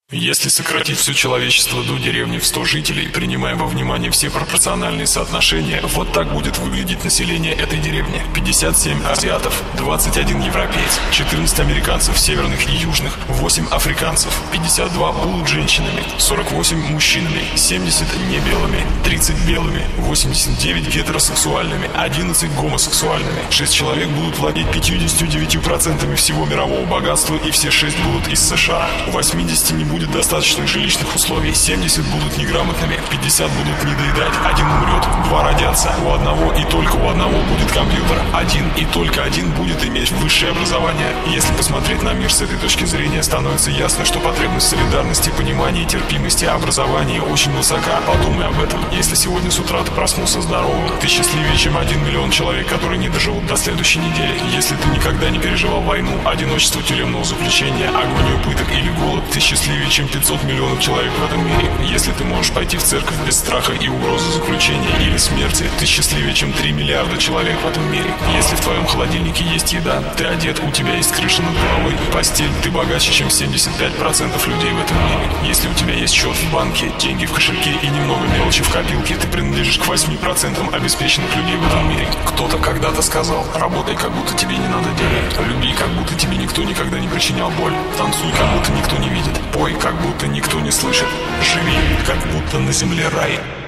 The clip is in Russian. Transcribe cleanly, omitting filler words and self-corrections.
Если сократить все человечество до деревни в 100 жителей, принимая во внимание все пропорциональные соотношения, вот так будет выглядеть население этой деревни. 57 азиатов, 21 европеец, 14 американцев северных и южных, 8 африканцев, 52 будут женщинами, 48 мужчинами, 70 небелыми, 30 белыми, 89 гетеросексуальными, 11 гомосексуальными. 6 человек будут владеть 59% всего мирового богатства, и все 6 будут из США. У 80 не будет достаточных жилищных условий, 70 будут неграмотными, 50 будут недоедать, 1 умрет, 2 родятся, у одного и только у одного будет компьютер, 1 и только 1 будет иметь высшее образование. Если посмотреть на мир с этой точки зрения, становится ясно, что потребность солидарности, понимания и терпимости образования очень высока. Подумай об этом. Если сегодня с утра ты проснулся здоровым, ты счастливее, чем 1 миллион человек, которые не доживут до следующей недели. Если ты никогда не переживал войну, одиночество тюремного заключения, агонию пыток или голод, ты счастливее, чем 500 миллионов человек в этом мире. Если ты можешь пойти в церковь без страха и угрозы заключения или смерти, ты счастливее, чем 3 миллиарда человек в этом мире. Если в твоем холодильнике есть еда, ты одет, у тебя есть крыша над головой, постель, ты богаче, чем 75% людей в этом мире. Если у тебя есть счет в банке, деньги в кошельке и немного мелочи в копилке, ты принадлежишь к 8% обеспеченных людей в этом мире. Кто-то когда-то сказал: работай, как будто тебе не надо денег, люби, как будто тебе никто никогда не причинял боль, танцуй, как будто никто не видит, пой, как будто никто не слышит, живи, как будто на земле рай.